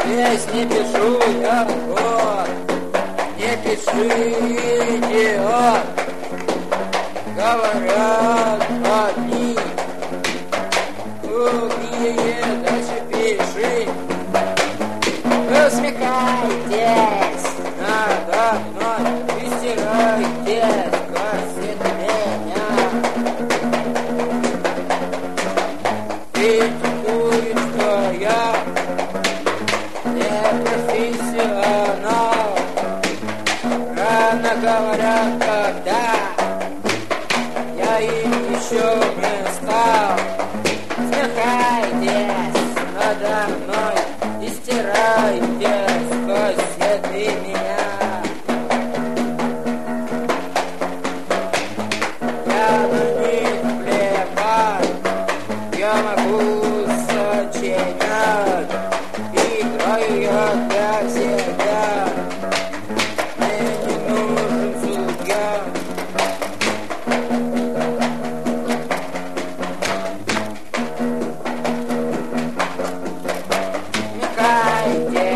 песни пишу я, вот, не пишите, вот, говорят одни, другие дальше пиши. Усмехайтесь надо мной и стирайтесь после меня. Критикует, что я не профессионал. Рано говорят, когда я им еще не стал. Смехайтесь надо мной и стирайтесь после меня. Я на них плевать, я могу сочинять, играю я для себя, мне не нужен судья. Смехайтесь